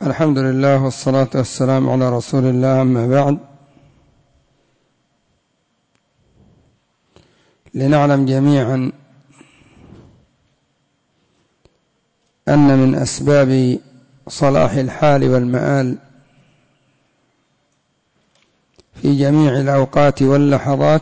الحمد لله والصلاة والسلام على رسول الله. أما بعد، لنعلم جميعا أن من أسباب صلاح الحال والمآل في جميع الأوقات واللحظات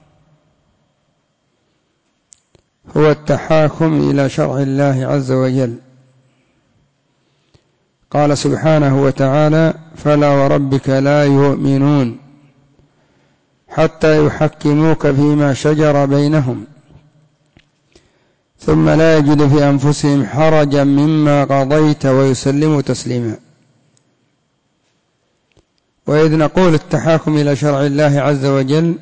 هو التحاكم إلى شرع الله عز وجل. قال سبحانه وتعالى: فلا وربك لا يؤمنون حتى يحكموك فيما شجر بينهم ثم لا يجد في أنفسهم حرجا مما قضيت ويسلموا تسليما. وإذ نقول التحاكم إلى شرع الله عز وجل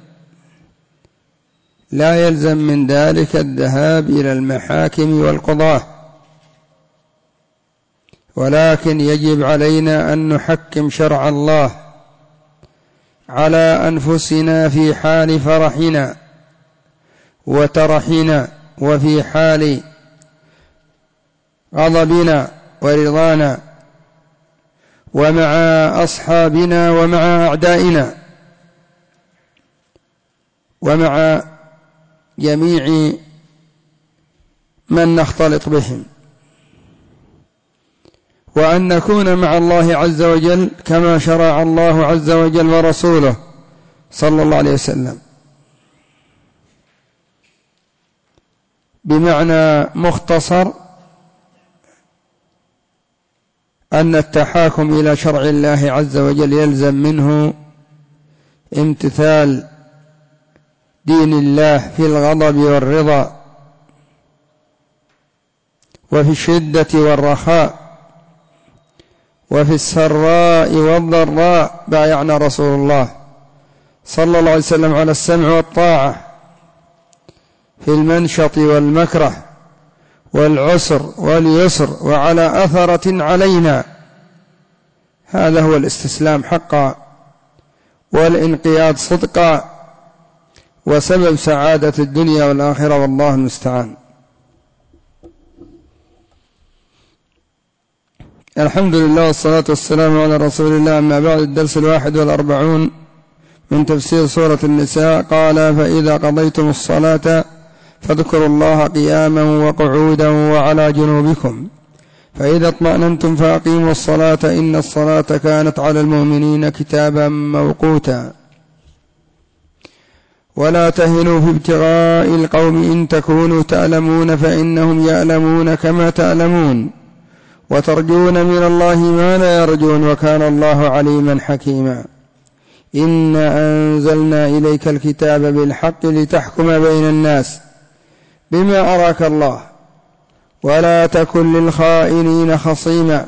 لا يلزم من ذلك الذهاب إلى المحاكم والقضاة، ولكن يجب علينا أن نحكم شرع الله على أنفسنا في حال فرحنا وترحنا، وفي حال غضبنا ورضانا، ومع أصحابنا ومع أعدائنا، ومع جميع من نختلط بهم، وأن نكون مع الله عز وجل كما شرع الله عز وجل ورسوله صلى الله عليه وسلم. بمعنى مختصر أن التحاكم إلى شرع الله عز وجل يلزم منه امتثال دين الله في الغضب والرضا، وفي الشدة والرخاء، وفي السراء والضراء. بايعنا رسول الله صلى الله عليه وسلم على السمع والطاعة في المنشط والمكره والعسر واليسر، وعلى أثرة علينا. هذا هو الاستسلام حقا والانقياد صدقا، وسبب سعادة الدنيا والآخرة، والله المستعان. الحمد لله والصلاة والسلام على رسول الله. أما بعد، الدرس 41 من تفسير سورة النساء. قال: فإذا قضيتم الصلاة فاذكروا الله قياما وقعودا وعلى جنوبكم فإذا اطمأننتم فأقيموا الصلاة إن الصلاة كانت على المؤمنين كتابا موقوتا. ولا تهنوا في ابتغاء القوم إن تكونوا تألمون فإنهم يألمون كما تألمون وترجون من الله ما لا يرجون وكان الله عليما حكيما. إنا أنزلنا إليك الكتاب بالحق لتحكم بين الناس بما أراك الله ولا تكن للخائنين خصيما.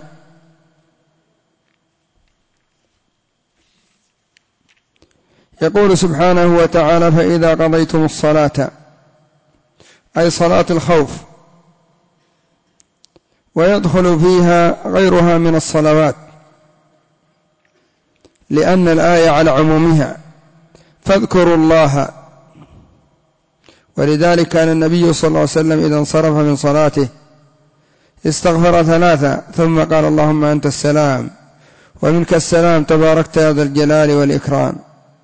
يقول سبحانه وتعالى: فإذا قضيتم الصلاة، أي صلاة الخوف، ويدخل فيها غيرها من الصلوات لأن الآية على عمومها، فاذكروا الله. ولذلك كان النبي صلى الله عليه وسلم إذا انصرف من صلاته استغفر 3 ثم قال: اللهم أنت السلام ومنك السلام تباركت يا ذا الجلال والإكرام.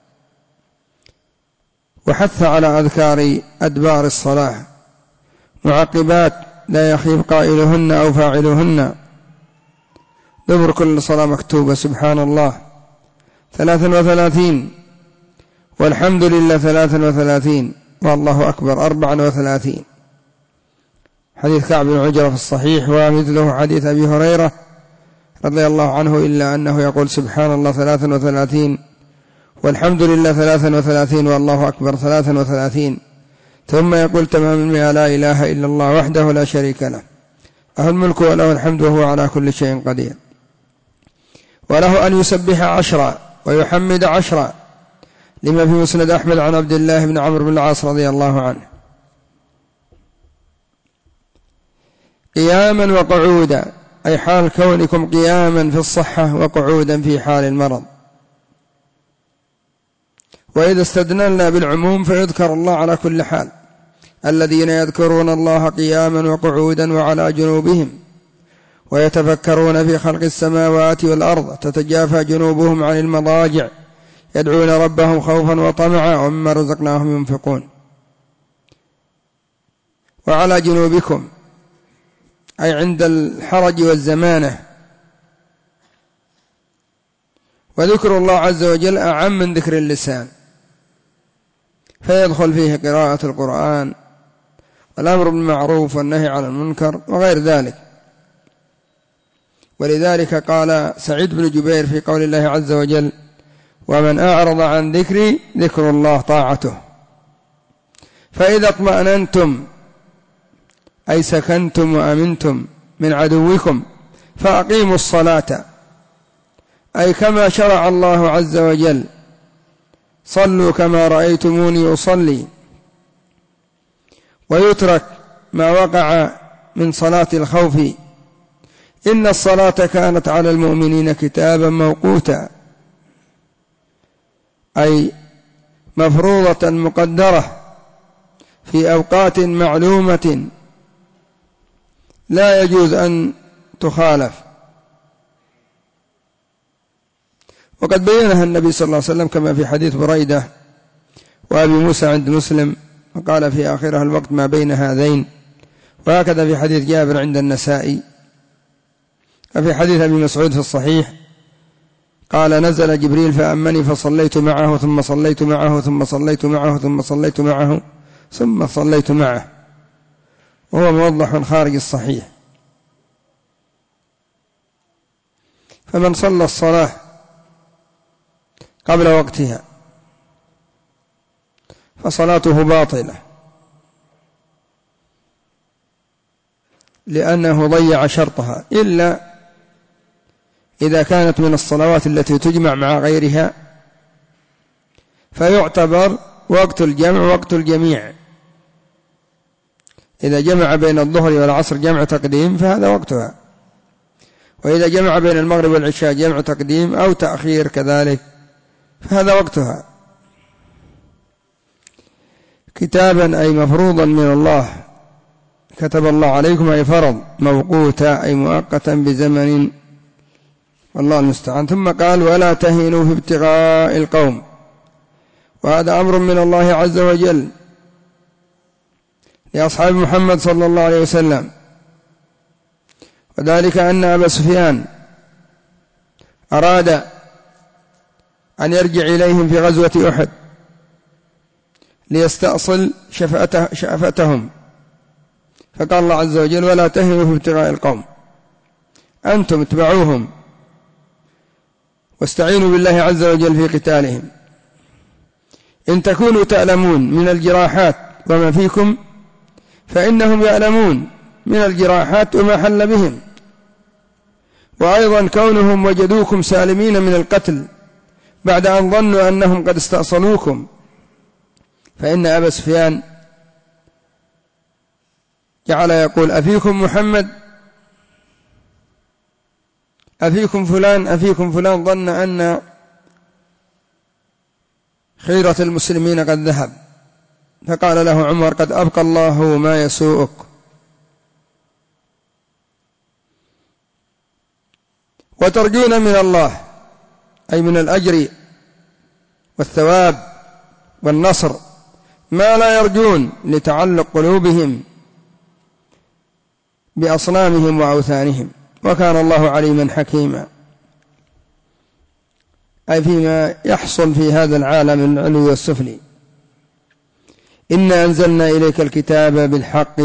وحث على أذكار أدبار الصلاة معقبات لا يخيب قائلهن أو فاعلهن. دبر كل صلاة مكتوبة سبحان الله 33، والحمد لله 33، والله أكبر 34. حديث كعب بن عجرة في الصحيح، ومثله حديث أبي هريرة رضي الله عنه، إلا أنه يقول سبحان الله 33 والحمد لله 33 والله أكبر 33، ثم يقول تمام 100: لا إله إلا الله وحده لا شريك له له الملك وله الحمد وهو على كل شيء قدير. وله أن يسبح 10 ويحمد 10، لما في مسند أحمد عن عبد الله بن عمرو بن العاص رضي الله عنه. قياما وقعودا، أي حال كونكم قياما في الصحة وقعودا في حال المرض. وإذا استدللنا بالعموم فيذكر الله على كل حال: الذين يذكرون الله قياما وقعودا وعلى جنوبهم ويتفكرون في خلق السماوات والأرض تتجافى جنوبهم عن المضاجع يدعون ربهم خوفا وطمعا ومما رزقناهم ينفقون. وعلى جنوبكم أي عند الحرج والزمانة. وذكر الله عز وجل أعم من ذكر اللسان، فيدخل فيه قراءة القرآن والأمر بالمعروف والنهي عن المنكر وغير ذلك. ولذلك قال سعيد بن جبير في قول الله عز وجل: ومن أعرض عن ذكري ذكر الله طاعته. فإذا اطمأننتم أي سكنتم وأمنتم من عدوكم فأقيموا الصلاة، أي كما شرع الله عز وجل: صلوا كما رأيتموني أصلي. ويترك ما وقع من صلاة الخوف: إن الصلاة كانت على المؤمنين كتابا موقوتا، أي مفروضة مقدرة في أوقات معلومة لا يجوز أن تخالف. وقد بينها النبي صلى الله عليه وسلم كما في حديث بريدة وأبي موسى عند مسلم، وقال في آخرها الوقت ما بين هذين. وهكذا في حديث جابر عند النسائي. وفي حديث أبي مسعود في الصحيح قال: نزل جبريل فأمني فصليت معه ثم صليت معه ثم صليت معه ثم صليت معه ثم صليت معه، وهو موضح خارج الصحيح. فمن صلى الصلاة قبل وقتها فصلاته باطلة، لأنه ضيع شرطها، إلا إذا كانت من الصلوات التي تجمع مع غيرها فيعتبر وقت الجمع وقت الجميع. إذا جمع بين الظهر والعصر جمع تقديم فهذا وقتها، وإذا جمع بين المغرب والعشاء جمع تقديم أو تأخير كذلك فهذا وقتها. كتابا أي مفروضا من الله، كتب الله عليكم أي فرض، موقوتا أي مؤقتا بزمن، والله المستعان. ثم قال: ولا تهنوا في ابتغاء القوم. وهذا أمر من الله عز وجل لأصحاب محمد صلى الله عليه وسلم، وذلك أن أبا سفيان أراد أن يرجع إليهم في غزوة أحد ليستأصل شأفتهم، فقال الله عز وجل: ولا تهنوا في ابتغاء القوم، أنتم اتبعوهم واستعينوا بالله عز وجل في قتالهم، إن تكونوا تألمون من الجراحات وما فيكم فإنهم يألمون من الجراحات وما حل بهم، وأيضا كونهم وجدوكم سالمين من القتل بعد أن ظنوا أنهم قد استأصلوكم، فإن أبا سفيان جعل يقول: أفيكم محمد، أفيكم فلان، أفيكم فلان، ظن أن خيرة المسلمين قد ذهب. فقال له عمر: قد أبقى الله ما يسوءك. وترجون من الله أي من الأجر والثواب والنصر ما لا يرجون لتعلق قلوبهم بأصنامهم وأوثانهم، وكان الله عليما حكيما، أي فيما يحصل في هذا العالم العلوي والسفلي. إنا أنزلنا إليك الكتاب بالحق،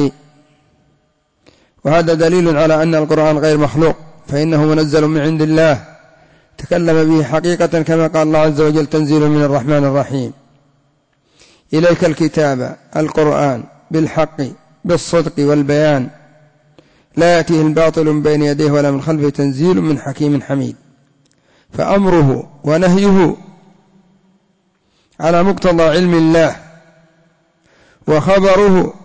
وهذا دليل على أن القرآن غير مخلوق، فإنه منزل من عند الله تكلم به حقيقة، كما قال الله عز وجل: تنزيل من الرحمن الرحيم. إليك الكتاب القرآن بالحق بالصدق والبيان، لا يأتيه الباطل من بين يديه ولا من خلفه، تنزيل من حكيم حميد. فأمره ونهيه على مقتضى علم الله، وخبره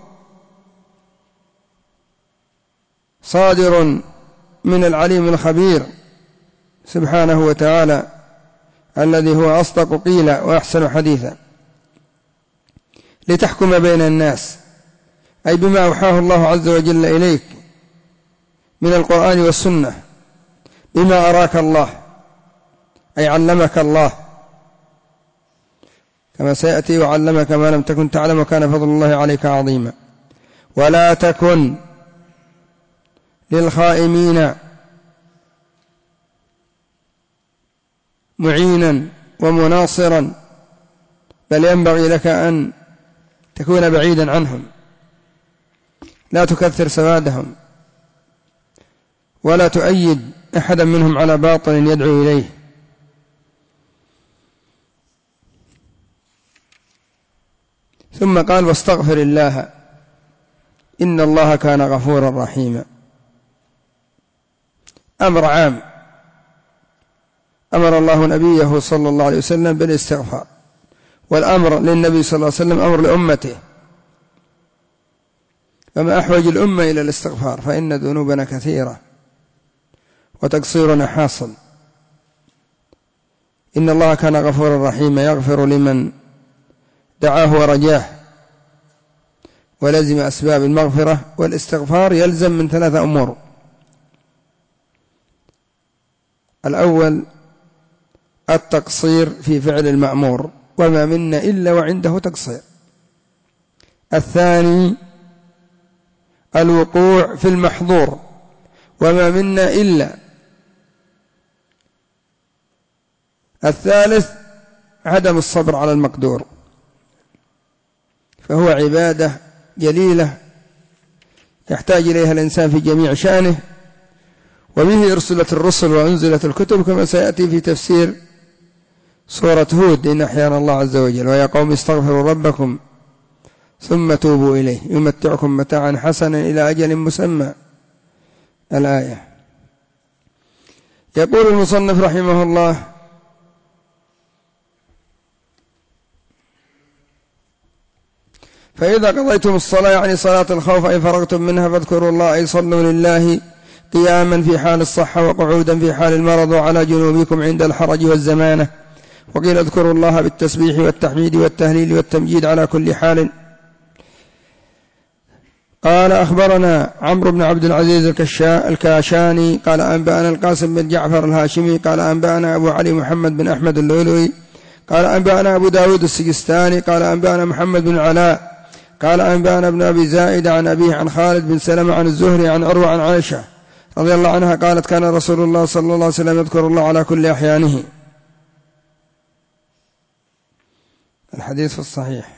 صادر من العليم الخبير سبحانه وتعالى، الذي هو أصدق قيلا وأحسن حديثا، لتحكم بين الناس، أي بما أوحاه الله عز وجل إليك من القرآن والسنة بما أراك الله، أي علمك الله كما سيأتي: وعلمك ما لم تكن تعلم وكان فضل الله عليك عظيما. ولا تكن للخائمين معينا ومناصرا، بل ينبغي لك أن تكون بعيدا عنهم، لا تكثر سوادهم ولا تؤيد أحدا منهم على باطل يدعو إليه. ثم قال: واستغفر الله إن الله كان غفورا رحيما. أمر عام أمر الله نبيه صلى الله عليه وسلم بالاستغفار، والأمر للنبي صلى الله عليه وسلم أمر لأمته، فما أحوج الأمة إلى الاستغفار، فإن ذنوبنا كثيرة وتقصيرنا حاصل. إن الله كان غفورا رحيما، يغفر لمن دعاه ورجاه ولزم أسباب المغفرة. والاستغفار يلزم من 3 أمور: الأول التقصير في فعل المأمور، وما منا إلا وعنده تقصير. الثاني الوقوع في المحظور، وما منا إلا. الثالث عدم الصبر على المقدور. فهو عبادة جليلة يحتاج إليها الإنسان في جميع شأنه، وبه أرسلت الرسل وأنزلت الكتب، كما سيأتي في تفسير سورة هود: إن أحيانا الله عز وجل: ويا قوم استغفروا ربكم ثم توبوا إليه يمتعكم متاعا حسنا إلى أجل مسمى. الآية. يقول المصنف رحمه الله: فإذا قضيتم الصلاة، يعني صلاة الخوف، أي فرغتم منها، فاذكروا الله، أي صلوا لله قياما في حال الصحة، وقعودا في حال المرض، وعلى جنوبكم عند الحرج والزمانة. وقيل اذكروا الله بالتسبيح والتحميد والتهليل والتمجيد على كل حال. قال: أخبرنا عمرو بن عبد العزيز الكاشاني قال: أنبأنا القاسم بن جعفر الهاشمي قال: أنبأنا أبو علي محمد بن أحمد اللؤلؤي قال: أنبأنا أبو داود السجستاني قال: أنبأنا محمد بن العلاء قال: أنبأنا ابن أبي زائد عن أبيه عن خالد بن سلمة عن الزهري عن عروة عن عائشة رضي الله عنها قالت: كان رسول الله صلى الله عليه وسلم يذكر الله على كل أحيانه. الحديث في الصحيح.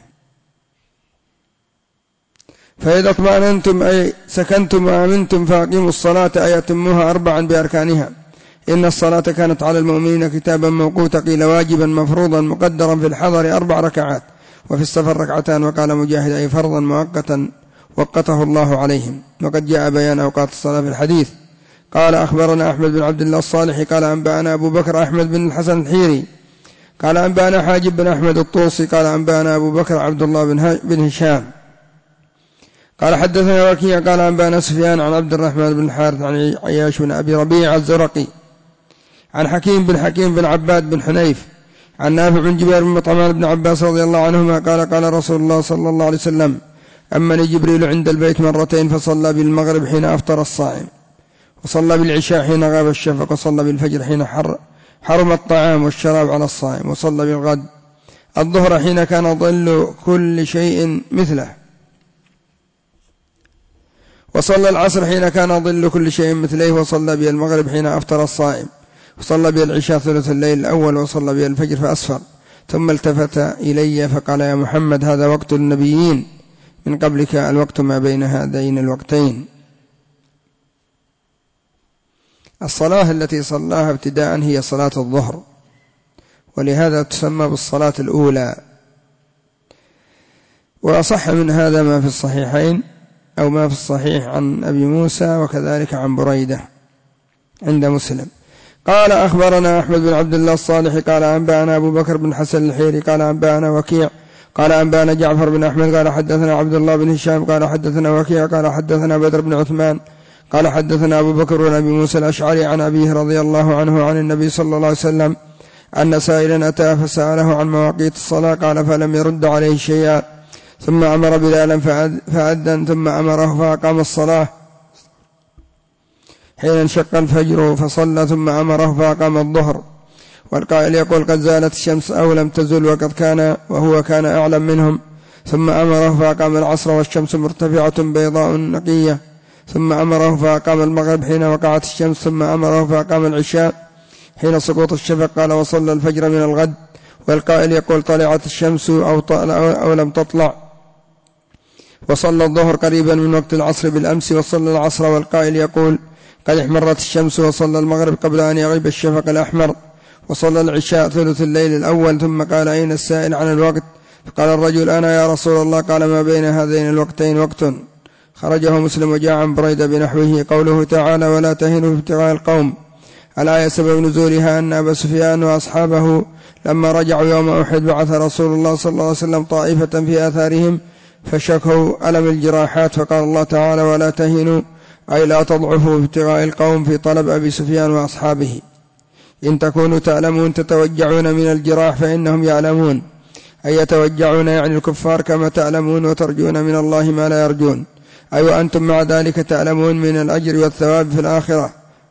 فإذا اطمأننتم أي سكنتم وآمنتم فأقيموا الصلاة، أي أتموها 4 بأركانها. إن الصلاة كانت على المؤمنين كتابا موقوتا. قيل واجبا مفروضا مقدرا في الحضر 4 ركعات، وفي السفر 2 ركعتان. وقال مجاهد: أي فرضا مؤقتا وقته الله عليهم. وقد جاء بيان أوقات الصلاة في الحديث. قال: أخبرنا أحمد بن عبد الله الصالحي قال: أنبأنا أبو بكر أحمد بن الحسن الحيري قال: أنبأنا حاجب بن أحمد الطوسي قال: أنبأنا أبو بكر عبد الله بن هشام قال: حدثنا وكيع قال: أنبأنا سفيان عن عبد الرحمن بن الحارث عن عياش بن أبي ربيع الزرقي عن حكيم بن عباد بن حنيف عن نافع بن جبير بن مطعمان بن عباس رضي الله عنهما قال: قال رسول الله صلى الله عليه وسلم: أمني جبريل عند البيت 2 فصلى بالمغرب حين أفطر الصائم، وصلى بالعشاء حين غاب الشفق، وصلى بالفجر حين حرم الطعام والشراب على الصائم، وصلى بالغد الظهر حين كان ظل كل شيء مثله، وصلى العصر حين كان ظل كل شيء مثليه، وصلى بها المغرب حين أفطر الصائم، وصلى بها العشاء ثلث الليل الأول، وصلى بها الفجر فأسفر. ثم التفت إلي فقال: يا محمد، هذا وقت النبيين من قبلك، الوقت ما بين هذين الوقتين. الصلاة التي صلاها ابتداء هي صلاة الظهر، ولهذا تسمى بالصلاة الأولى. وأصح من هذا ما في الصحيحين أو ما في الصحيح عن أبي موسى، وكذلك عن بريدة عند مسلم. قال: أخبرنا أحمد بن عبد الله الصالح قال: أنبأنا أبو بكر بن حسن الحيري قال: أنبأنا وكيع قال: أنبأنا جعفر بن أحمد قال: حدثنا عبد الله بن هشام قال: حدثنا وكيع قال: حدثنا بدر بن عثمان قال: حدثنا أبو بكر بن أبي موسى الأشعري عن أبيه رضي الله عنه عن النبي صلى الله عليه وسلم أن سائلا أتاه فسأله عن مواقيت الصلاة قال: فلم يرد عليه شيئا، ثم أمر بلالا فأذن، ثم أمره فأقام الصلاة، حين انشق الفجر فصلى ثم أمره فأقام الظهر. والقائل يقول قد زالت الشمس أو لم تزل وهو كان أعلم منهم، ثم أمره فأقام العصر والشمس مرتفعة بيضاء نقية، ثم أمره فأقام المغرب حين وقعت الشمس، ثم أمره فأقام العشاء حين سقوط الشفق. قال وصلى الفجر من الغد. والقائل يقول طلعت الشمس أو لم تطلع. وصلى الظهر قريبا من وقت العصر بالأمس وصلى العصر. والقائل يقول قد احمرت الشمس. وصلى المغرب قبل أن يغيب الشفق الأحمر. وصلى العشاء ثلث الليل الأول. ثم قال أين السائل عن الوقت؟ فقال الرجل أنا يا رسول الله. قال ما بين هذين الوقتين وقت. خرجه مسلم. وجاء عن بريدة بنحوه. قوله تعالى ولا تهنوا في ابتغاء القوم. الآية سبب نزولها أن أبا سفيان وأصحابه لما رجعوا يوم أحد بعث رسول الله صلى الله عليه وسلم طائفة في آثارهم فشكوا ألم الجراحات، فقال الله تعالى ولا تهنوا أي لا تضعفوا في ابتغاء القوم في طلب أبي سفيان وأصحابه. إن تكونوا تألمون تتوجعون من الجراح فإنهم يعلمون، أي يتوجعون يعني الكفار كما تألمون وترجون من الله ما لا يرجون، أي وأنتم مع ذلك تألمون من الأجر والثواب في الآخرة،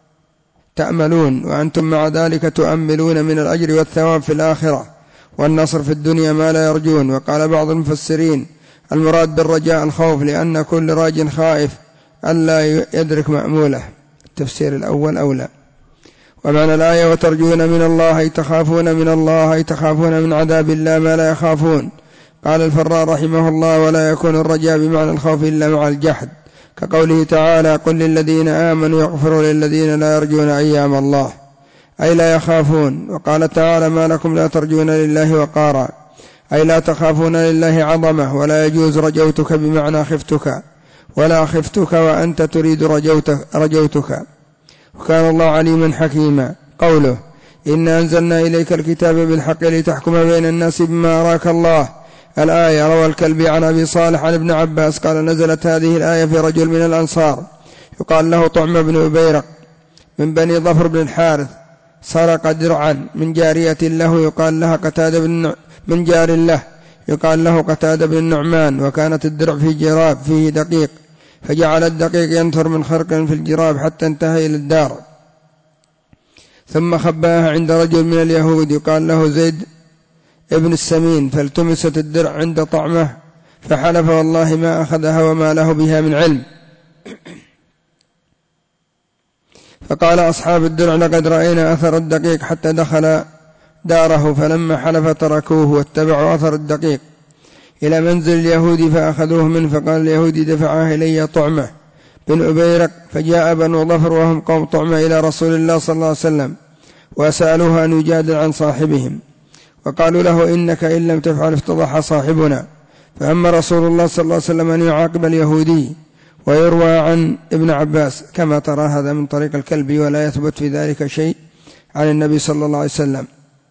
تأملون وأنتم مع ذلك تؤملون من الأجر والثواب في الآخرة والنصر في الدنيا ما لا يرجون. وقال بعض المفسرين المراد بالرجاء الخوف، لأن كل راج خائف ألا يدرك مأموله. التفسير الأول أولى. ومعنى الآية وترجون من الله أي تخافون من الله، أي تخافون من عذاب الله ما لا يخافون. قال الفراء رحمه الله ولا يكون الرجاء بمعنى الخوف إلا مع الجحد، كقوله تعالى قل للذين آمنوا يغفروا للذين لا يرجون أيام الله، أي لا يخافون. وقال تعالى ما لكم لا ترجون لله وقارا، أي لا تخافون لله عظمة. ولا يجوز رجوتك بمعنى خفتك، ولا خفتك وأنت تريد رجوتك. وكان الله عليما حكيما. قوله إنا أنزلنا إليك الكتاب بالحق لتحكم بين الناس بما أراك الله. الآية. روى الكلبي عن أبي صالح عن ابن عباس قال نزلت هذه الآية في رجل من الأنصار يقال له طعم بن أبيرق من بني ظفر بن الحارث، سرق درعا من جارية له يقال لها قتادة من جار له يقال له قتادة بن النعمان، وكانت الدرع في جراب فيه دقيق، فجعل الدقيق ينثر من خرق في الجراب حتى انتهى إلى الدار، ثم خباها عند رجل من اليهود يقال له زيد ابن السمين، فالتمست الدرع عند طعمه فحلف والله ما أخذها وما له بها من علم. فقال أصحاب الدرع لقد رأينا أثر الدقيق حتى دخل داره، فلما حلف تركوه واتبعوا أثر الدقيق إلى منزل اليهودي فأخذوه منه. فقال اليهودي دفعها إلي طعمة بن أبيرق، فجاء بنو ظفر وهم قوم طعمة إلى رسول الله صلى الله عليه وسلم وسألوه أن يجادل عن صاحبهم، وقالوا له إنك إن لم تفعل افتضح صاحبنا. فأما رسول الله صلى الله عليه وسلم أن يعاقب اليهودي. ويروى عن ابن عباس كما ترى هذا من طريق الكلبي ولا يثبت في ذلك شيء عن النبي صلى الله عليه وسلم.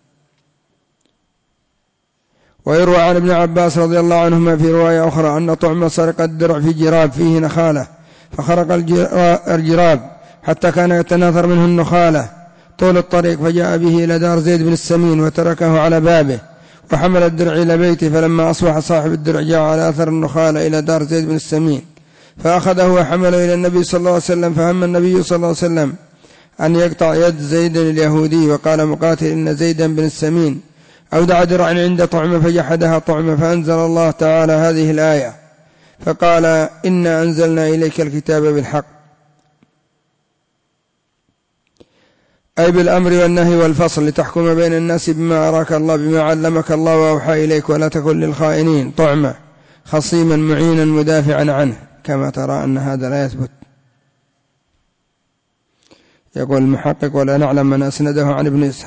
ويروى عن ابن عباس رضي الله عنهما في رواية أخرى أن طعم سرق الدرع في جراب فيه نخالة، فخرق الجراب حتى كان يتناثر منه النخالة طول الطريق، فجاء به إلى دار زيد بن السمين وتركه على بابه، وحمل الدرع إلى بيته. فلما أصبح صاحب الدرع جاء على أثر النخالة إلى دار زيد بن السمين فأخذه وحمله إلى النبي صلى الله عليه وسلم. فهم النبي صلى الله عليه وسلم أن يقطع يد زيد اليهودي. وقال مقاتل إن زيدا بن السمين أودع درعا عند طعمة فجحدها طعمة، فأنزل الله تعالى هذه الآية فقال إنا أنزلنا إليك الكتاب بالحق، أي بالأمر والنهي والفصل لتحكم بين الناس بما أراك الله بما علمك الله وأوحى إليك، ولا تكن للخائنين طعمة خصيما معينا مدافعا عنه، كما ترى أن هذا لا يثبت. يقول المحقق ولا نعلم من أسنده عن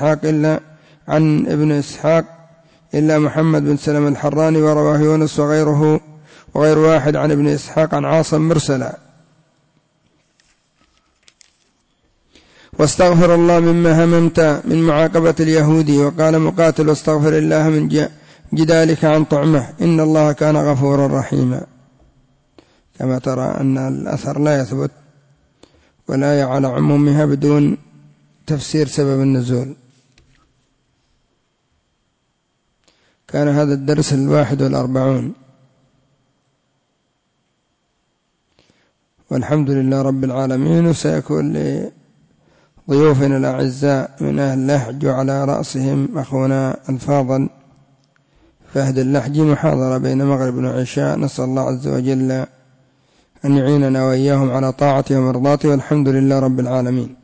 ابن إسحاق إلا محمد بن سلم الحراني، ورواه يونس وغير واحد عن ابن إسحاق عن عاصم مرسلا. واستغفر الله مما هممت من معاقبة اليهودي. وقال مقاتل واستغفر الله من جدالك عن طعمه إن الله كان غفورا رحيما. كما ترى أن الأثر لا يثبت ولا على عمومها بدون تفسير سبب النزول. كان هذا الدرس 41. والحمد لله رب العالمين. وسيكون لضيوفنا الأعزاء من أهل اللحج وعلى رأسهم أخونا الفاضل فهد اللحجي محاضرة بين مغرب وعشاء. نسأل الله عز وجل أن يعيننا وإياهم على طاعته ومرضاته، والحمد لله رب العالمين.